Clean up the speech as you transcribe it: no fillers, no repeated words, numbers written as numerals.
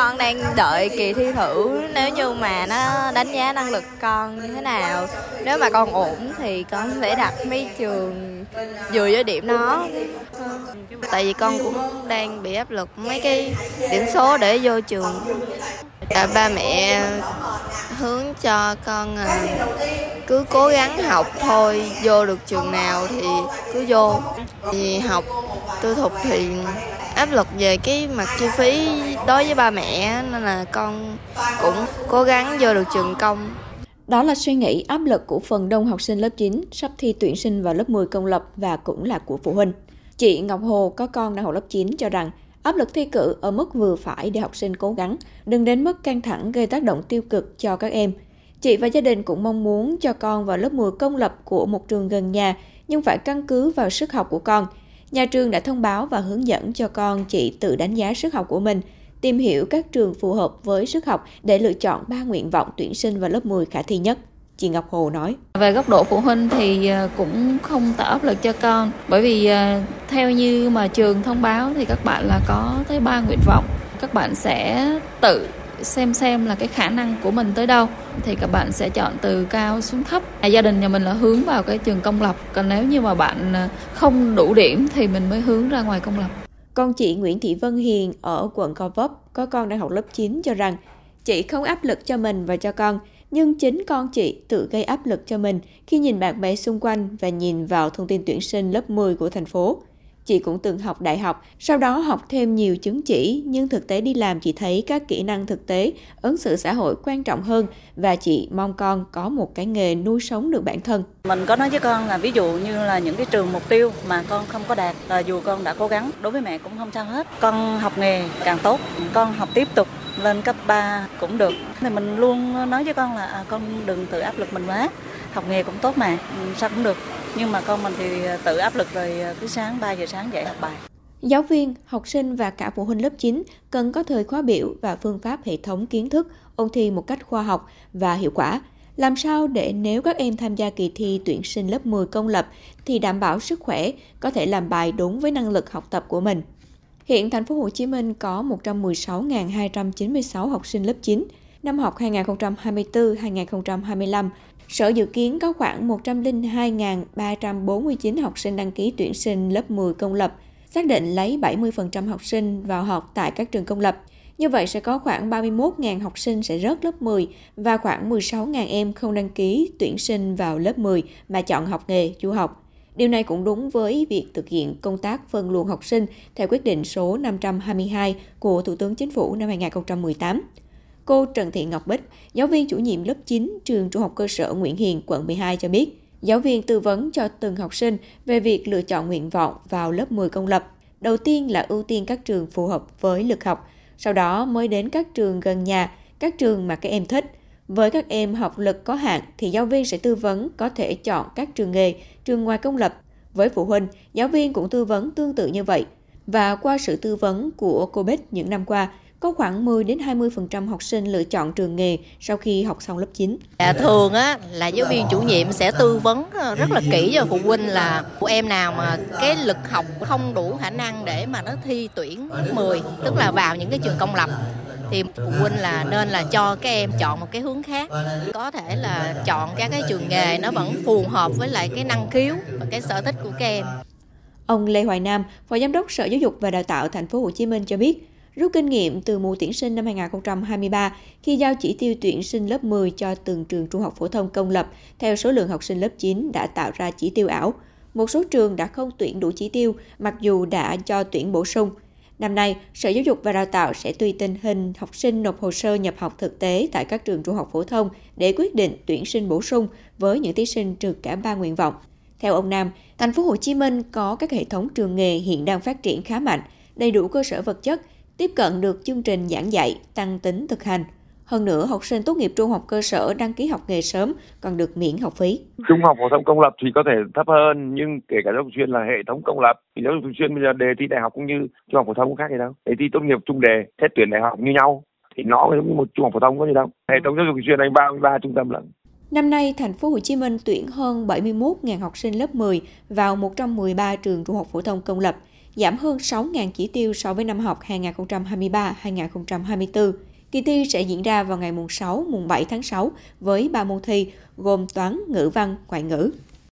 con đang đợi kỳ thi thử, nếu như mà nó đánh giá năng lực con như thế nào. Nếu mà con ổn thì con sẽ đặt mấy trường vừa với điểm nó. Tại vì con cũng đang bị áp lực mấy cái điểm số để vô trường. Ba mẹ hướng cho con cứ cố gắng học thôi, vô được trường nào thì cứ vô. Vì học tư thục thì áp lực về cái mặt chi phí đối với ba mẹ nên là con cũng cố gắng vô được trường công. Đó là suy nghĩ áp lực của phần đông học sinh lớp 9 sắp thi tuyển sinh vào lớp 10 công lập và cũng là của phụ huynh. Chị Ngọc Hồ có con đang học lớp 9 cho rằng áp lực thi cử ở mức vừa phải để học sinh cố gắng, đừng đến mức căng thẳng gây tác động tiêu cực cho các em. Chị và gia đình cũng mong muốn cho con vào lớp 10 công lập của một trường gần nhà, nhưng phải căn cứ vào sức học của con. Nhà trường đã thông báo và hướng dẫn cho con chị tự đánh giá sức học của mình, tìm hiểu các trường phù hợp với sức học để lựa chọn 3 nguyện vọng tuyển sinh vào lớp 10 khả thi nhất. Chị Ngọc Hồ nói. Về góc độ phụ huynh thì cũng không tạo áp lực cho con, bởi vì theo như mà trường thông báo thì các bạn là có tới 3 nguyện vọng. Các bạn sẽ tự xem là cái khả năng của mình tới đâu thì các bạn sẽ chọn từ cao xuống thấp. Gia đình nhà mình là hướng vào cái trường công lập, còn nếu như mà bạn không đủ điểm thì mình mới hướng ra ngoài công lập. Con chị Nguyễn Thị Vân Hiền ở quận Gò Vấp có con đang học lớp 9 cho rằng chị không áp lực cho mình và cho con, nhưng chính con chị tự gây áp lực cho mình khi nhìn bạn bè xung quanh và nhìn vào thông tin tuyển sinh lớp 10 của thành phố. Chị cũng từng học đại học, sau đó học thêm nhiều chứng chỉ, nhưng thực tế đi làm chị thấy các kỹ năng thực tế, ứng xử xã hội quan trọng hơn và chị mong con có một cái nghề nuôi sống được bản thân. Mình có nói với con là ví dụ như là những cái trường mục tiêu mà con không có đạt, là dù con đã cố gắng, đối với mẹ cũng không sao hết. Con học nghề càng tốt, con học tiếp tục lên cấp 3 cũng được. Thì mình luôn nói với con là con đừng tự áp lực mình quá, học nghề cũng tốt mà, sao cũng được. Nhưng mà con mình thì tự áp lực rồi cứ sáng 3 giờ sáng dậy học bài. Giáo viên, học sinh và cả phụ huynh lớp 9 cần có thời khóa biểu và phương pháp hệ thống kiến thức, ôn thi một cách khoa học và hiệu quả. Làm sao để nếu các em tham gia kỳ thi tuyển sinh lớp 10 công lập thì đảm bảo sức khỏe, có thể làm bài đúng với năng lực học tập của mình. Hiện thành phố Hồ Chí Minh có 116.296 học sinh lớp 9. Năm học 2024-2025, Sở dự kiến có khoảng 102.349 học sinh đăng ký tuyển sinh lớp 10 công lập, xác định lấy 70% học sinh vào học tại các trường công lập. Như vậy sẽ có khoảng 31.000 học sinh sẽ rớt lớp 10 và khoảng 16.000 em không đăng ký tuyển sinh vào lớp 10 mà chọn học nghề, du học. Điều này cũng đúng với việc thực hiện công tác phân luồng học sinh theo quyết định số 522 của Thủ tướng Chính phủ năm 2018. Cô Trần Thị Ngọc Bích, giáo viên chủ nhiệm lớp 9 trường Trung học cơ sở Nguyễn Hiền, quận 12 cho biết, giáo viên tư vấn cho từng học sinh về việc lựa chọn nguyện vọng vào lớp 10 công lập. Đầu tiên là ưu tiên các trường phù hợp với lực học, sau đó mới đến các trường gần nhà, các trường mà các em thích. Với các em học lực có hạn thì giáo viên sẽ tư vấn có thể chọn các trường nghề, trường ngoài công lập. Với phụ huynh, giáo viên cũng tư vấn tương tự như vậy. Và qua sự tư vấn của cô Bích những năm qua, có khoảng 10-20% học sinh lựa chọn trường nghề sau khi học xong lớp 9. Thường là giáo viên chủ nhiệm sẽ tư vấn rất là kỹ cho phụ huynh là của em nào mà cái lực học không đủ khả năng để mà nó thi tuyển 10, tức là vào những cái trường công lập. Thì phụ huynh là nên là cho các em chọn một cái hướng khác. Có thể là chọn các cái trường nghề nó vẫn phù hợp với lại cái năng khiếu và cái sở thích của các em. Ông Lê Hoài Nam, Phó Giám đốc Sở Giáo dục và Đào tạo Thành phố Hồ Chí Minh cho biết, rút kinh nghiệm từ mùa tuyển sinh năm 2023 khi giao chỉ tiêu tuyển sinh lớp 10 cho từng trường trung học phổ thông công lập theo số lượng học sinh lớp 9 đã tạo ra chỉ tiêu ảo. Một số trường đã không tuyển đủ chỉ tiêu mặc dù đã cho tuyển bổ sung. Năm nay, Sở Giáo dục và Đào tạo sẽ tùy tình hình học sinh nộp hồ sơ nhập học thực tế tại các trường trung học phổ thông để quyết định tuyển sinh bổ sung với những thí sinh trượt cả 3 nguyện vọng. Theo ông Nam, Thành phố Hồ Chí Minh có các hệ thống trường nghề hiện đang phát triển khá mạnh, đầy đủ cơ sở vật chất, tiếp cận được chương trình giảng dạy, tăng tính thực hành. Hơn nữa, học sinh tốt nghiệp trung học cơ sở đăng ký học nghề sớm còn được miễn học phí. Trung học phổ thông công lập thì có thể thấp hơn, nhưng kể cả giáo dục chuyên là hệ thống công lập. Thì giáo dục chuyên bây giờ đề thi đại học cũng như trung học phổ thông cũng khác gì đâu. Đề thi tốt nghiệp chung đề, xét tuyển đại học như nhau. Thì nó giống như một trung học phổ thông có gì đâu. Hệ thống giáo dục chuyên này 33 trung tâm lận. Năm nay, Thành phố Hồ Chí Minh tuyển hơn 71.000 học sinh lớp 10 vào 113 trường trung học phổ thông công lập. giảm hơn 6.000 chỉ tiêu so với năm học 2023-2024. Kỳ thi sẽ diễn ra vào ngày mùng 6, mùng 7 tháng 6 với 3 môn thi gồm toán, ngữ văn, ngoại ngữ.